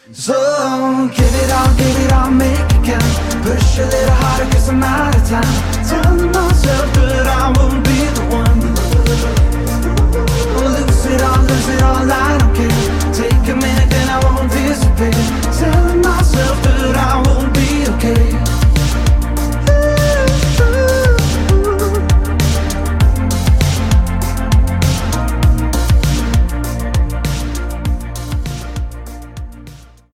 So give it all, make it count. Push a little harder cause I'm out of time. Tell myself good